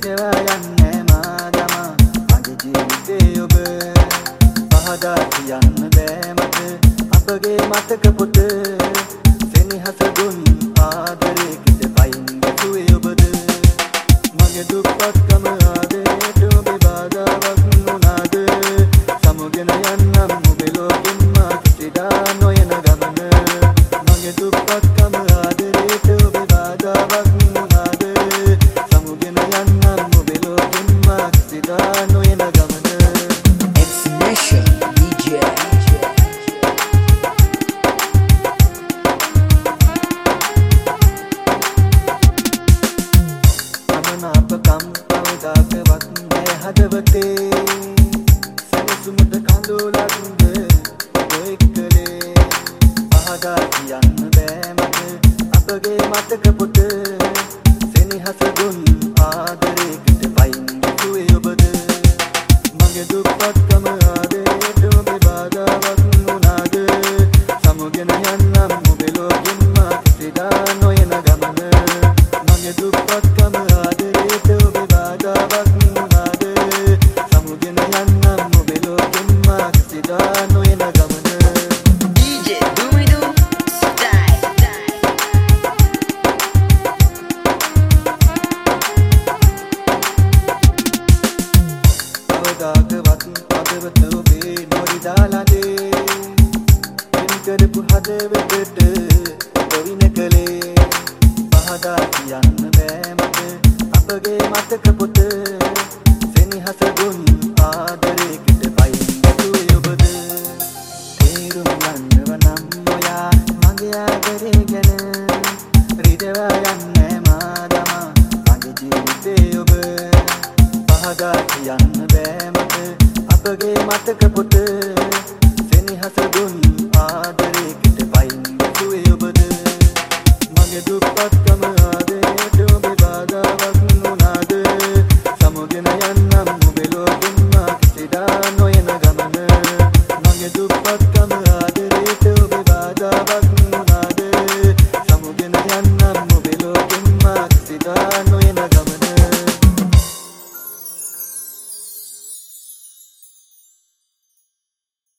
රිදවා යන්නේ මාදම මගේ ජීවිතේ ඔබ පහදා කියන්න බෑ මට අපගේ මතක පොත සෙනෙහස දුන් ආදරේ කිත පයින් ගැසුවේ ඔබද මගේ දුක්පත්කම ආදරේට ඔබේ බාධාවක් වුණාද සමුගෙන යන්නම් ඔබේ ලෝකෙන් මා කිසිදා නොයන ගමන මගේ දුක්පත්කම ආදරේට ඔබේ බාධාවක් වුණාද සමුගෙන යන්නම් ඔබේ ලෝකෙන් මා කිසිදා නොයන ගමන Expression DJ අපකම් කවදාකවත් නෑ හදවතේ සැනසුමට කඳුලක්ද එක්කලේ පහදා කියන්න බෑ මට අපගේ මතක පොත සෙනෙහස දුන් ආදරේ කිත පයින් ගැසුවේ ඔබද මගේ දුක්පත්කම ආදරේට ඔබේ බාධාවක් වුණාද සමුගෙන යන්නම් ඔබේ ලෝකෙන් මා කිසිදා නොයන ගමන මගේ දුක්පත්කම ආදරේට ඔබේ බාධාවක් වුණාද සමුගෙන යන්නම් ඔබේ ලෝකෙන් මා කිසිදා නොයන ගමන DJ Dumidu Style කවදාකවත් හදවත ඔබේ නොරිදාලාදේ වෙන් කරපු හදවතට කොවින කලේ පහදා කියන්න බෑ මට අපගේ මතක පොත සෙනෙහස දුන් ආදරේ කිත පයින් ගැසුවේ ඔබද තේරුම් ගන්නව නම් ඔයා මගේ ආදරේ ගැන රිදවා යන්නේ මාදම මගේ ජීවිතේ ඔබ පහදා කියන්න බෑ මට අපගේ මතක පොත